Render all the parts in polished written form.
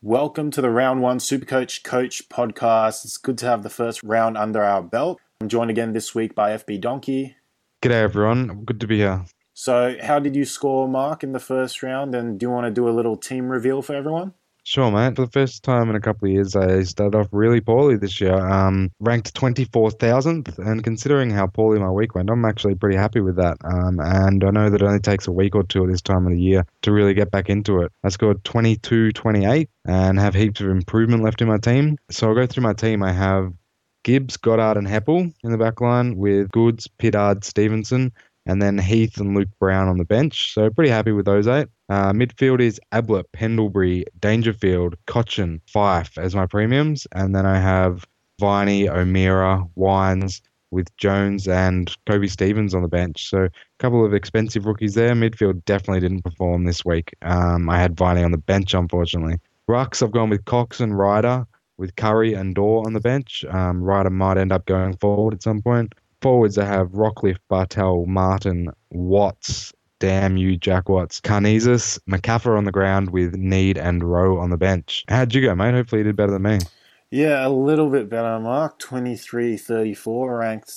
Welcome to the Round 1 Supercoach Coach podcast. It's good to have the first round under our belt. I'm joined again this week by FB Donkey. G'day everyone, good to be here. So how did you score, Mark, in the first round? And do you want to do a little team reveal for everyone? Sure, mate. For the first time in a couple of years, I started off really poorly this year. Ranked 24,000th, and considering how poorly my week went, I'm actually pretty happy with that. And I know that it only takes a week or two at this time of the year to really get back into it. I scored 22-28 and have heaps of improvement left in my team. So I'll go through my team. I have Gibbs, Goddard and Heppel in the back line with Goods, Pittard, Stevenson, and then Heath and Luke Brown on the bench. So pretty happy with those 8. Midfield is Ablett, Pendlebury, Dangerfield, Cochin, Fife as my premiums. And then I have Viney, O'Meara, Wines with Jones and Kobe Stevens on the bench. So a couple of expensive rookies there. Midfield definitely didn't perform this week. I had Viney on the bench, unfortunately. Rucks, I've gone with Cox and Ryder with Curry and Dorr on the bench. Ryder might end up going forward at some point. Forwards, I have Rockcliffe, Bartel, Martin, Watts, damn you, Jack Watts, Karnezis, McCaffer on the ground with Need and Rowe on the bench. How'd you go, mate? Hopefully you did better than me. Yeah, a little bit better, Mark. 23-34, ranked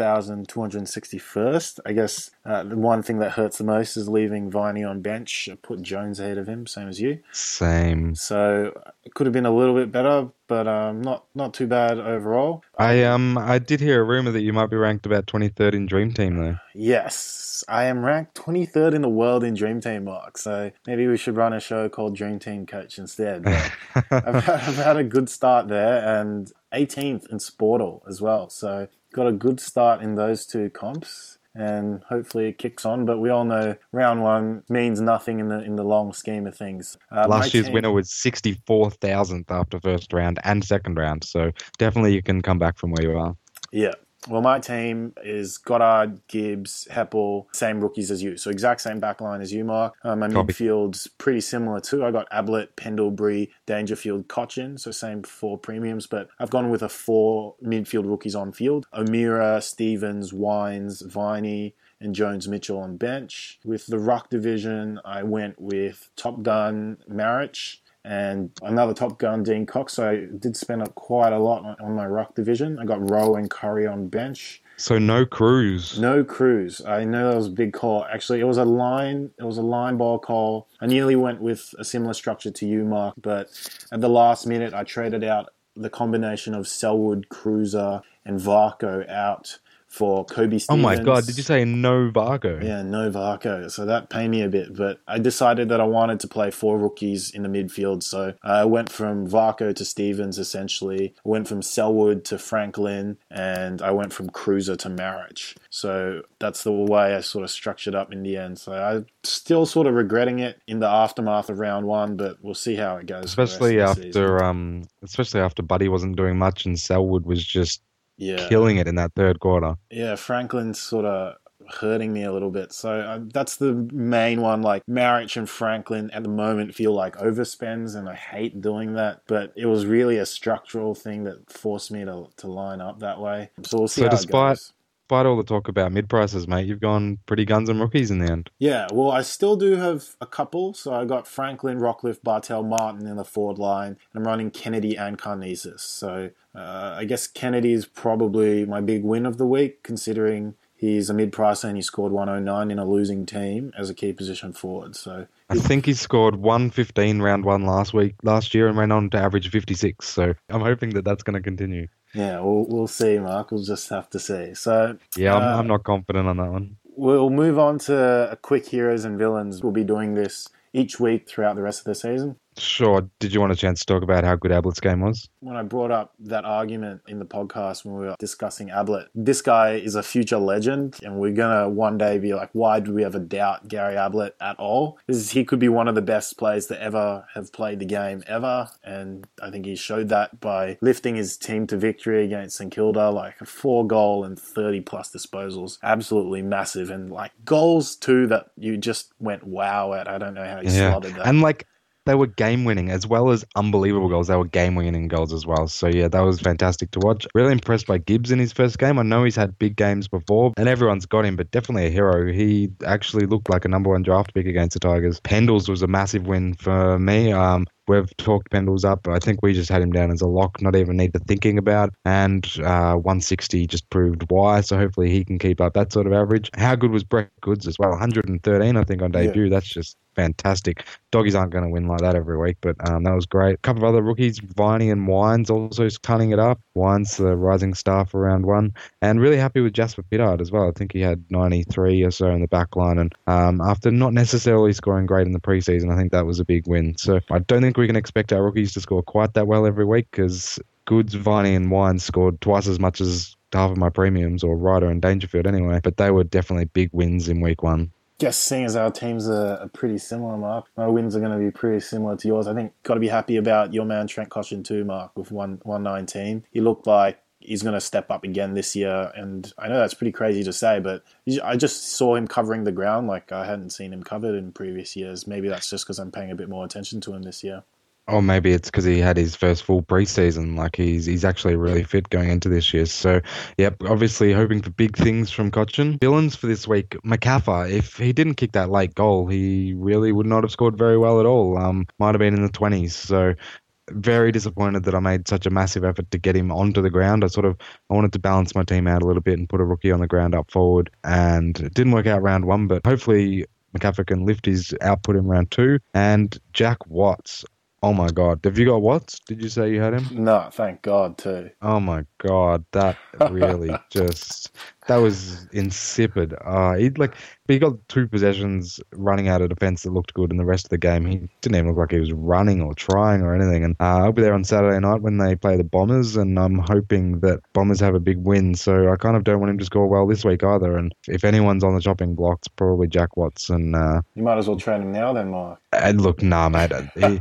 6,261st. I guess the one thing that hurts the most is leaving Viney on bench. I put Jones ahead of him, same as you. Same. So it could have been a little bit better, but not too bad overall. I did hear a rumor that you might be ranked about 23rd in Dream Team, though. Yes, I am ranked 23rd in the world in Dream Team, Mark. So maybe we should run a show called Dream Team Coach instead. But I've had a good start there, and 18th in Sportal as well. So got a good start in those two comps. And hopefully it kicks on, but we all know round 1 means nothing in the long scheme of things. Last year's winner was 64,000th after first round and second round, so definitely you can come back from where you are. Yeah. Well, my team is Goddard, Gibbs, Heppel, same rookies as you. So exact same backline as you, Mark. My midfield's pretty similar too. I got Ablett, Pendlebury, Dangerfield, Cochin. So same 4 premiums, but I've gone with 4 midfield rookies on field. O'Meara, Stevens, Wines, Viney, and Jones Mitchell on bench. With the ruck division, I went with Top Gun, Marich, and another Top Gun, Dean Cox. So I did spend up quite a lot on my ruck division. I got Rowe and Curry on bench. So no Cruz. No Cruz. I know that was a big call. Actually, it was a line ball call. I nearly went with a similar structure to you, Mark, but at the last minute, I traded out the combination of Selwood, Cruiser, and Varco out for Kobe Stevens. Oh my God, did you say no Varco? Yeah, no Varco. So that pained me a bit, but I decided that I wanted to play 4 rookies in the midfield. So I went from Varco to Stevens, essentially. I went from Selwood to Franklin, and I went from Cruiser to Marich. So that's the way I sort of structured up in the end. So I'm still sort of regretting it in the aftermath of round 1, but we'll see how it goes. Especially after Buddy wasn't doing much and Selwood was just killing it in that third quarter. Yeah, Franklin's sort of hurting me a little bit. So that's the main one. Like Marich and Franklin at the moment feel like overspends, and I hate doing that. But it was really a structural thing that forced me to line up that way. So we'll see how it goes. Despite all the talk about mid-prices, mate, you've gone pretty guns and rookies in the end. Yeah, well, I still do have a couple. So I got Franklin, Rockcliffe, Bartel, Martin in the forward line. And I'm running Kennedy and Karnezis. So I guess Kennedy is probably my big win of the week, considering he's a mid-pricer and he scored 109 in a losing team as a key position forward. So I think he scored 115 round 1 last year and ran on to average 56. So I'm hoping that that's going to continue. Yeah, we'll see, Mark. We'll just have to see. So yeah, I'm not confident on that one. We'll move on to a quick heroes and villains. We'll be doing this each week throughout the rest of the season. Sure. Did you want a chance to talk about how good Ablett's game was? When I brought up that argument in the podcast when we were discussing Ablett, this guy is a future legend, and we're going to one day be like, why do we ever doubt Gary Ablett at all? He could be one of the best players to ever have played the game ever, and I think he showed that by lifting his team to victory against St Kilda, like a 4-goal and 30-plus disposals. Absolutely massive, and like goals too that you just went wow at. I don't know how he slotted that. And like, they were game-winning as well as unbelievable goals. They were game-winning goals as well. So, yeah, that was fantastic to watch. Really impressed by Gibbs in his first game. I know he's had big games before, and everyone's got him, but definitely a hero. He actually looked like a number 1 draft pick against the Tigers. Pendles was a massive win for me. we've talked Pendles up. I think we just had him down as a lock, not even need to thinking about. And 160 just proved why. So hopefully he can keep up that sort of average. How good was Brett Goods as well? 113, I think, on debut. Yeah. That's just fantastic. Doggies aren't going to win like that every week, but that was great. A couple of other rookies, Viney and Wines, also cutting it up. Wines, the rising star for round one. And really happy with Jasper Pittard as well. I think he had 93 or so in the back line. And after not necessarily scoring great in the preseason, I think that was a big win. So I don't think we can expect our rookies to score quite that well every week because Goods, Viney and Wines scored twice as much as half of my premiums, or Ryder and Dangerfield anyway. But they were definitely big wins in week one. Just seeing as our teams are pretty similar, Mark, my wins are going to be pretty similar to yours. I think got to be happy about your man Trent Cotchin too, Mark, with 119. He looked like he's going to step up again this year, and I know that's pretty crazy to say, but I just saw him covering the ground like I hadn't seen him covered in previous years. Maybe that's just because I'm paying a bit more attention to him this year. Or maybe it's because he had his first full preseason. Like he's actually really fit going into this year. So, yep, obviously hoping for big things from Cotchin. Villains for this week, McAfee. If he didn't kick that late goal, he really would not have scored very well at all. Might have been in the 20s. So, very disappointed that I made such a massive effort to get him onto the ground. I wanted to balance my team out a little bit and put a rookie on the ground up forward. And it didn't work out round one, but hopefully McAfee can lift his output in round two. And Jack Watts. Oh my God. Have you got Watts? Did you say you had him? No, thank God too. Oh my God. That really that was insipid. He got 2 possessions running out of defence that looked good, and the rest of the game he didn't even look like he was running or trying or anything. And I'll be there on Saturday night when they play the Bombers, and I'm hoping that Bombers have a big win. So I kind of don't want him to score well this week either. And if anyone's on the chopping block, it's probably Jack Watts. And you might as well trade him now then, Mark. And look, nah, mate.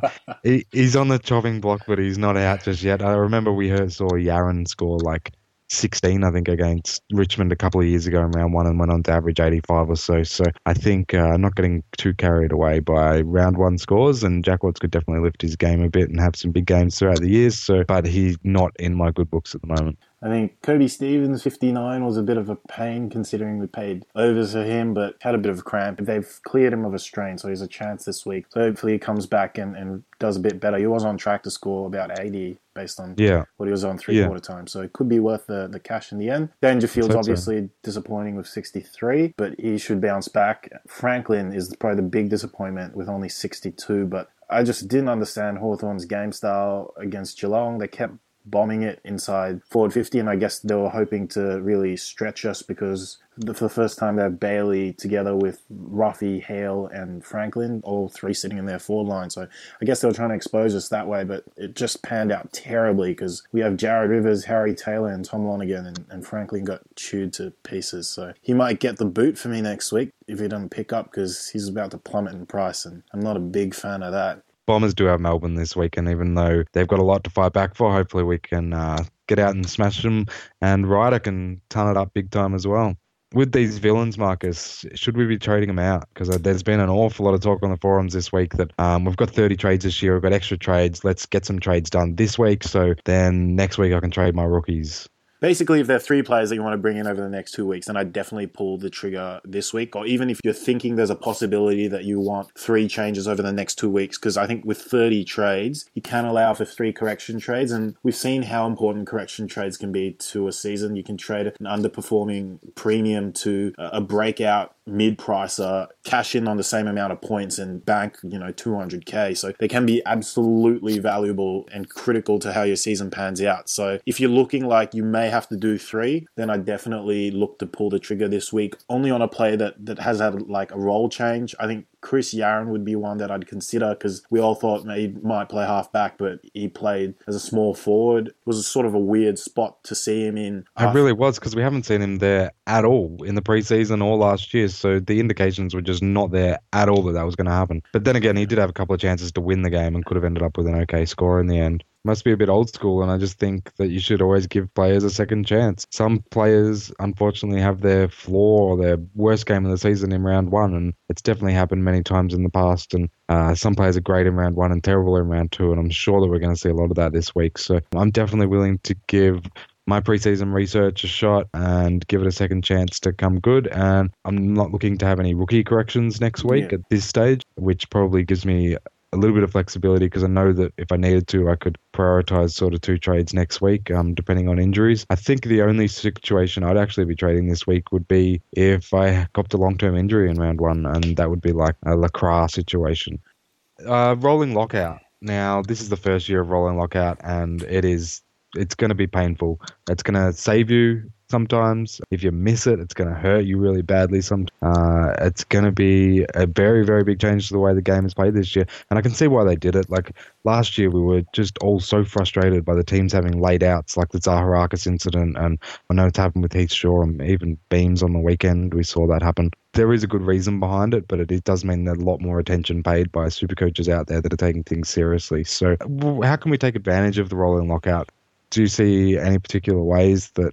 He's on the chopping block, but he's not out just yet. I remember we saw Yaron score like 16, I think, against Richmond a couple of years ago in round one and went on to average 85 or so. So I think not getting too carried away by round one scores, and Jack Watts could definitely lift his game a bit and have some big games throughout the years. So, but he's not in my good books at the moment. I think Kobe Stevens, 59, was a bit of a pain considering we paid overs for him, but had a bit of a cramp. They've cleared him of a strain, so he's a chance this week. So hopefully he comes back and does a bit better. He was on track to score about 80 based on what he was on three-quarter time. So it could be worth the cash in the end. Dangerfield's obviously disappointing with 63, but he should bounce back. Franklin is probably the big disappointment with only 62, but I just didn't understand Hawthorn's game style against Geelong. They kept bombing it inside forward 50, and I guess they were hoping to really stretch us because for the first time they have Bailey together with Ruffy, Hale and Franklin, all three sitting in their forward line. So I guess they were trying to expose us that way, but it just panned out terribly because we have Jared Rivers, Harry Taylor and Tom Lonergan, and Franklin got chewed to pieces. So he might get the boot for me next week if he doesn't pick up because he's about to plummet in price, and I'm not a big fan of that. Bombers do have Melbourne this week, and even though they've got a lot to fight back for, hopefully we can get out and smash them, and Ryder can ton it up big time as well. With these villains, Marcus, should we be trading them out? Because there's been an awful lot of talk on the forums this week that we've got 30 trades this year, we've got extra trades, let's get some trades done this week, so then next week I can trade my rookies. Basically, if there are 3 players that you want to bring in over the next 2 weeks, then I'd definitely pull the trigger this week. Or even if you're thinking there's a possibility that you want 3 changes over the next 2 weeks, because I think with 30 trades, you can allow for 3 correction trades. And we've seen how important correction trades can be to a season. You can trade an underperforming premium to a breakout mid-pricer, cash in on the same amount of points and bank, 200k. So they can be absolutely valuable and critical to how your season pans out. So if you're looking like you may have to do 3, then I definitely look to pull the trigger this week, only on a player that has had like a role change. I think Chris Yaron would be one that I'd consider because we all thought he might play half back, but he played as a small forward. It was sort of a weird spot to see him in. It really was, because we haven't seen him there at all in the preseason or last year, so the indications were just not there at all that was going to happen. But then again, he did have a couple of chances to win the game and could have ended up with an okay score in the end. Must be a bit old school, and I just think that you should always give players a second chance. Some players, unfortunately, have their flaw or their worst game of the season in round 1, and it's definitely happened many times in the past, and some players are great in round 1 and terrible in round 2, and I'm sure that we're going to see a lot of that this week. So I'm definitely willing to give my preseason research a shot and give it a second chance to come good, and I'm not looking to have any rookie corrections next week at this stage, which probably gives me a little bit of flexibility because I know that if I needed to, I could prioritize sort of 2 trades next week, depending on injuries. I think the only situation I'd actually be trading this week would be if I copped a long-term injury in round one, and that would be like a Lacroix situation. Rolling lockout. Now, this is the first year of rolling lockout, and it's going to be painful. It's going to save you sometimes. If you miss it, it's going to hurt you really badly. It's going to be a very, very big change to the way the game is played this year. And I can see why they did it. Like last year, we were just all so frustrated by the teams having laid outs, like the Zaharakis incident. And I know it's happened with Heath Shaw and even Beams on the weekend. We saw that happen. There is a good reason behind it, but it does mean a lot more attention paid by super coaches out there that are taking things seriously. So how can we take advantage of the rolling lockout? Do you see any particular ways that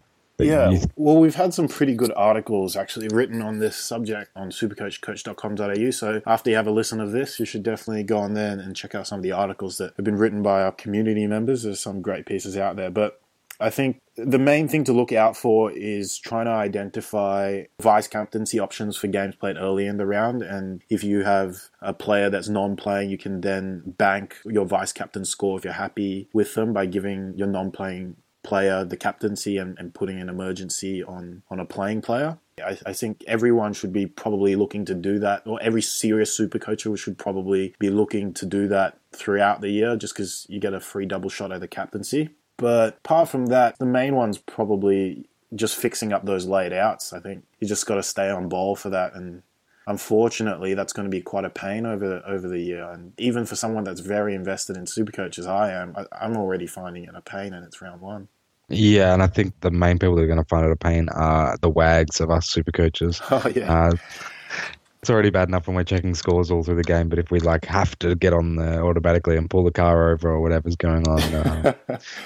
well, we've had some pretty good articles actually written on this subject on supercoach.com.au. So after you have a listen of this, you should definitely go on there and check out some of the articles that have been written by our community members. There's some great pieces out there. But I think the main thing to look out for is trying to identify vice-captaincy options for games played early in the round. And if you have a player that's non-playing, you can then bank your vice-captain score if you're happy with them by giving your non-playing player the captaincy and putting an emergency on a playing player. I think everyone should be probably looking to do that, or every serious super coacher should probably be looking to do that throughout the year just because you get a free double shot at the captaincy. But apart from that, the main one's probably just fixing up those laid outs. I think you just got to stay on ball for that, and unfortunately, that's going to be quite a pain over the year. And even for someone that's very invested in Supercoach as I am, I'm already finding it a pain, and it's round one. Yeah, and I think the main people that are going to find it a pain are the wags of us super coaches. Oh, yeah. It's already bad enough when we're checking scores all through the game, but if we have to get on there automatically and pull the car over or whatever's going on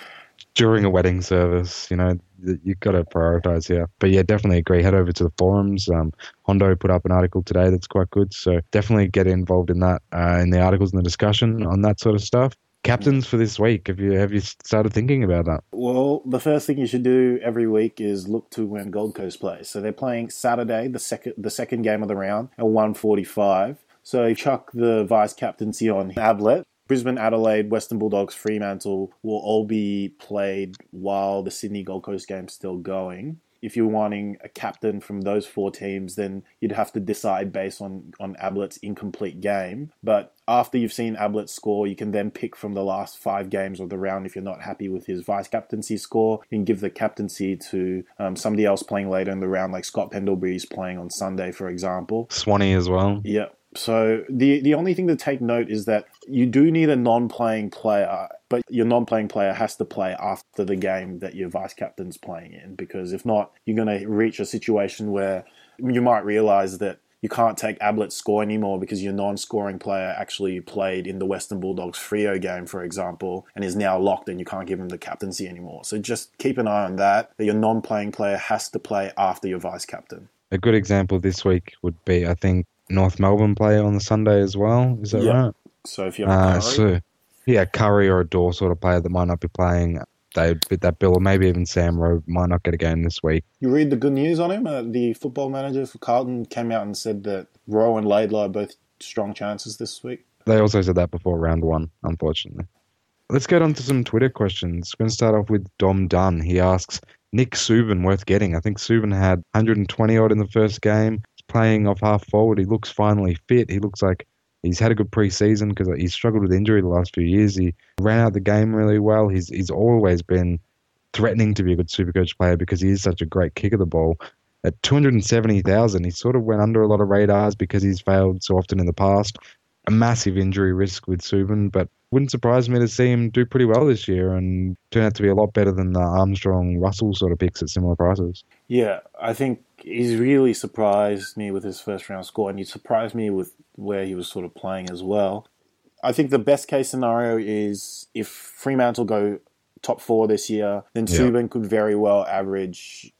during a wedding service, you've got to prioritize here. But yeah, definitely agree. Head over to the forums. Hondo put up an article today that's quite good, so definitely get involved in that, in the articles and the discussion on that sort of stuff. Captains for this week, have you started thinking about that? Well, the first thing you should do every week is look to when Gold Coast plays. So they're playing Saturday, the second game of the round at 1:45. So you chuck the vice captaincy on Ablett. Brisbane, Adelaide, Western Bulldogs, Fremantle will all be played while the Sydney Gold Coast game's still going. If you're wanting a captain from those four teams, then you'd have to decide based on Ablett's incomplete game. But after you've seen Ablett score, you can then pick from the last 5 games of the round. If you're not happy with his vice-captaincy score, you can give the captaincy to somebody else playing later in the round, like Scott Pendlebury's playing on Sunday, for example. Swanee as well. Yeah. So the only thing to take note is that you do need a non-playing player, but your non-playing player has to play after the game that your vice-captain's playing in, because if not, you're going to reach a situation where you might realise that you can't take Ablett's score anymore because your non-scoring player actually played in the Western Bulldogs Freo game, for example, and is now locked and you can't give him the captaincy anymore. So just keep an eye on that your non-playing player has to play after your vice-captain. A good example this week would be, I think, North Melbourne play on the Sunday as well. Is that right? So if you have Curry. Curry or a Dawes sort of player that might not be playing, they'd fit that bill, or maybe even Sam Rowe might not get a game this week. You read the good news on him? The football manager for Carlton came out and said that Rowe and Laidlaw are both strong chances this week. They also said that before round one, unfortunately. Let's get on to some Twitter questions. We're going to start off with Dom Dunn. He asks, Nick Subban worth getting? I think Subban had 120 odd in the first game. Playing off half forward, he looks finally fit. He looks like he's had a good pre-season because he's struggled with injury the last few years. He ran out the game really well. He's always been threatening to be a good Supercoach player because he is such a great kick of the ball. At 270,000, he sort of went under a lot of radars because he's failed so often in the past. A massive injury risk with Subban, but wouldn't surprise me to see him do pretty well this year and turn out to be a lot better than the Armstrong-Russell sort of picks at similar prices. Yeah, I think he's really surprised me with his first round score, and he surprised me with where he was sort of playing as well. I think the best case scenario is if Fremantle go top 4 this year, then Subban could very well average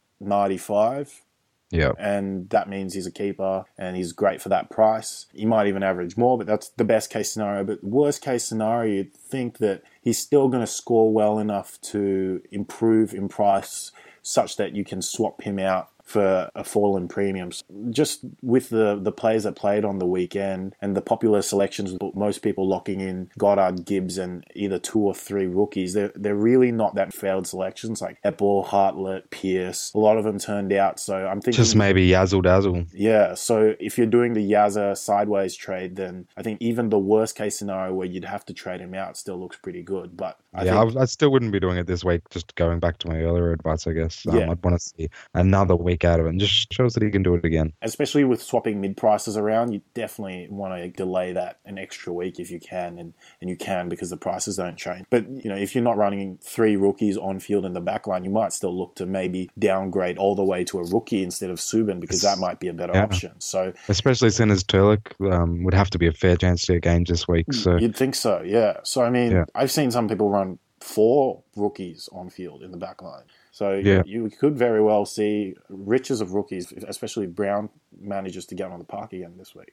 95. Yeah. And that means he's a keeper and he's great for that price. He might even average more, but that's the best case scenario. But worst case scenario, you'd think that he's still going to score well enough to improve in price such that you can swap him out for a fall in premiums. Just with the players that played on the weekend and the popular selections, most people locking in Goddard, Gibbs, and either 2 or 3 rookies, they're really not that failed selections like Epple, Hartlett, Pierce. A lot of them turned out, so I'm thinking... Just maybe Yazzle Dazzle. Yeah, so if you're doing the Yazza sideways trade, then I think even the worst case scenario where you'd have to trade him out still looks pretty good. But I still wouldn't be doing it this week, just going back to my earlier advice, I guess. I'd want to see another week out of it and just shows that he can do it again. Especially with swapping mid-prices around, you definitely want to delay that an extra week if you can, and you can because the prices don't change. But, if you're not running 3 rookies on field in the back line, you might still look to maybe downgrade all the way to a rookie instead of Subban, because that might be a better option. So, especially since Turlik would have to be a fair chance to get games this week. So you'd think so, yeah. So, I've seen some people run 4 rookies on field in the back line. So you could very well see riches of rookies, especially if Brown manages to get on the park again this week.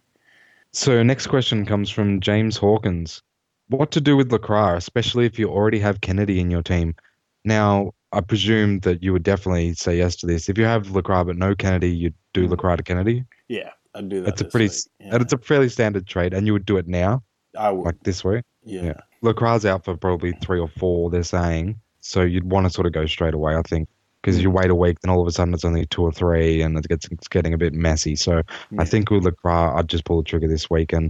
So next question comes from James Hawkins. What to do with LeCras, especially if you already have Kennedy in your team? Now, I presume that you would definitely say yes to this. If you have LeCras but no Kennedy, you'd do LeCras to Kennedy? Yeah, I'd do that. It's a fairly standard trade, and you would do it now? I would. Like this week? Yeah. LeCras out for probably 3 or 4, they're saying. So you'd want to sort of go straight away, I think. Because you wait a week, then all of a sudden it's only 2 or 3, and it's getting a bit messy. So I think with LeCras, I'd just pull the trigger this week. And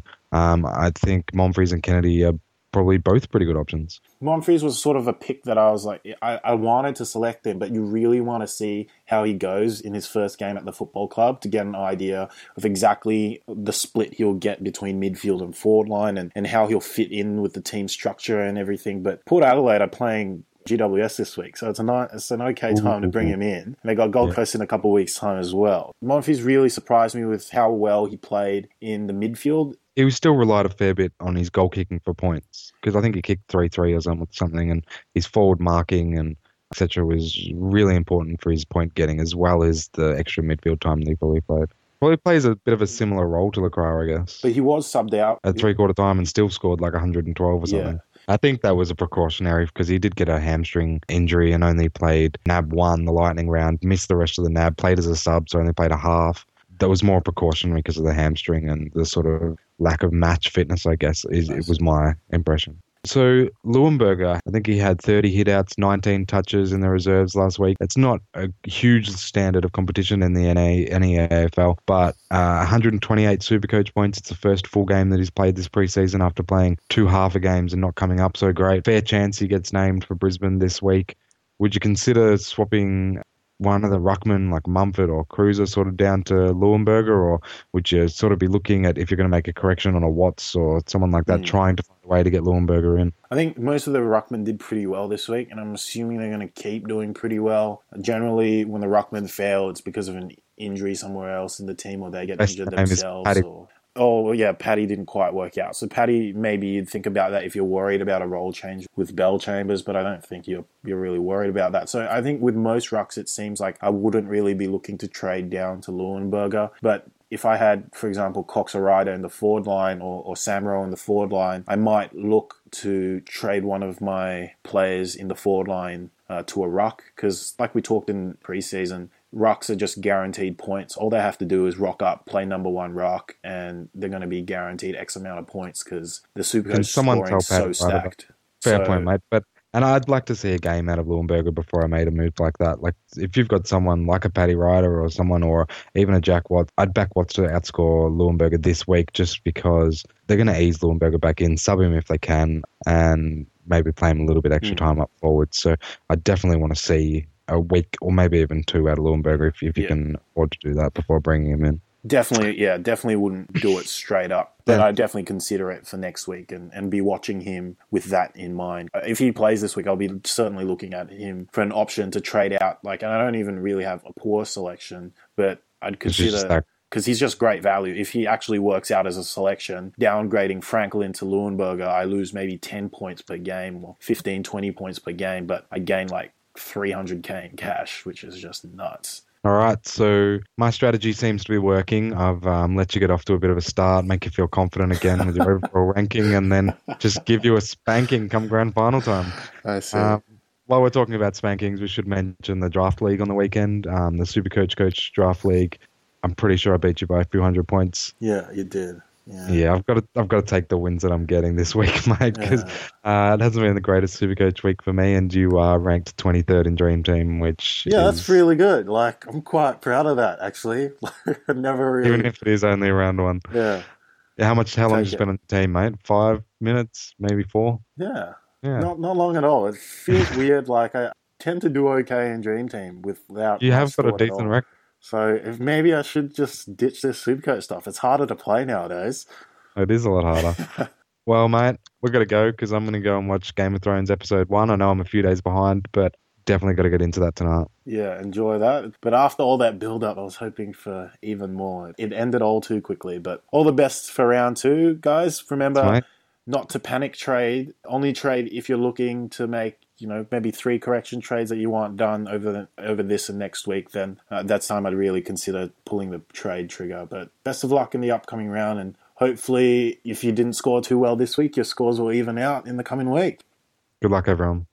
I think Monfries and Kennedy are probably both pretty good options. Monfries was sort of a pick that I was like, I wanted to select him, but you really want to see how he goes in his first game at the football club to get an idea of exactly the split he'll get between midfield and forward line, and how he'll fit in with the team structure and everything. But Port Adelaide are playing GWS this week, so it's an okay time to bring him in. And they got Gold Coast in a couple of weeks' time as well. Monfils really surprised me with how well he played in the midfield. He still relied a fair bit on his goal kicking for points, because I think he kicked 3-3 or something, and his forward marking and etc. was really important for his point getting, as well as the extra midfield time that he probably played. Probably plays a bit of a similar role to LeCras, I guess. But he was subbed out at 3/4 time and still scored like 112 or something. Yeah. I think that was a precautionary, because he did get a hamstring injury and only played NAB 1, the Lightning round, missed the rest of the NAB, played as a sub, so only played a half. That was more precautionary because of the hamstring and the sort of lack of match fitness, I guess, it was my impression. So Leuenberger, I think he had 30 hitouts, 19 touches in the reserves last week. It's not a huge standard of competition in the AFL, but 128 Supercoach points. It's the first full game that he's played this preseason after playing 2 half games and not coming up so great. Fair chance he gets named for Brisbane this week. Would you consider swapping one of the ruckman like Mumford or Cruiser sort of down to Leuenberger, or would you sort of be looking at, if you're going to make a correction on a Watts or someone like that, trying to find a way to get Leuenberger in? I think most of the ruckmen did pretty well this week, and I'm assuming they're going to keep doing pretty well. Generally, when the ruckmen fail, it's because of an injury somewhere else in the team, or they get injured themselves. Paddy didn't quite work out. So Paddy, maybe you'd think about that if you're worried about a role change with Bell Chambers, but I don't think you're really worried about that. So I think with most rucks, it seems like I wouldn't really be looking to trade down to Leuenberger. But if I had, for example, Cox or Ryder in the forward line, or Samro in the forward line, I might look to trade one of my players in the forward line to a ruck, because like we talked in preseason, rucks are just guaranteed points. All they have to do is rock up, play number 1 ruck, and they're going to be guaranteed X amount of points because the Supercoach scoring is so stacked. Fair point, mate. And I'd like to see a game out of Leuenberger before I made a move like that. Like, if you've got someone like a Paddy Ryder or someone, or even a Jack Watts, I'd back Watts to outscore Leuenberger this week, just because they're going to ease Leuenberger back in, sub him if they can, and maybe play him a little bit extra time up forward. So I definitely want to see a week or maybe even 2 out of Leuenberger if you can afford to do that before bringing him in. Definitely wouldn't do it straight up. But I'd definitely consider it for next week and be watching him with that in mind. If he plays this week, I'll be certainly looking at him for an option to trade out. And I don't even really have a poor selection, but I'd consider, because he's just great value. If he actually works out as a selection, downgrading Franklin to Leuenberger, I lose maybe 10 points per game or 15, 20 points per game, but I gain like 300k in cash, which is just nuts. All right, so my strategy seems to be working. I've let you get off to a bit of a start, make you feel confident again with your overall ranking, and then just give you a spanking come grand final time. I see. while we're talking about spankings, we should mention the draft league on the weekend, the Supercoach Coach Draft League. I'm pretty sure I beat you by a few hundred points. Yeah, you did. Yeah, I've got to take the wins that I'm getting this week, mate, because it hasn't been the greatest Supercoach week for me, and you are ranked 23rd in Dream Team, which that's really good. Like, I'm quite proud of that, actually. I never really... Even if it is only round one. Yeah. How long did you spend on the team, mate? 5 minutes, maybe 4? Yeah. Not long at all. It feels weird. Like, I tend to do okay in Dream Team without... You have got a decent record. So maybe I should just ditch this Supercoach stuff. It's harder to play nowadays. It is a lot harder. Well, mate, we've got to go because I'm going to go and watch Game of Thrones episode 1. I know I'm a few days behind, but definitely got to get into that tonight. Yeah, enjoy that. But after all that build-up, I was hoping for even more. It ended all too quickly. But all the best for round 2, guys. Remember not to panic trade. Only trade if you're looking to make, maybe 3 correction trades that you want done over this and next week. Then that's time I'd really consider pulling the trade trigger. But best of luck in the upcoming round, and hopefully if you didn't score too well this week, your scores will even out in the coming week. Good luck, everyone.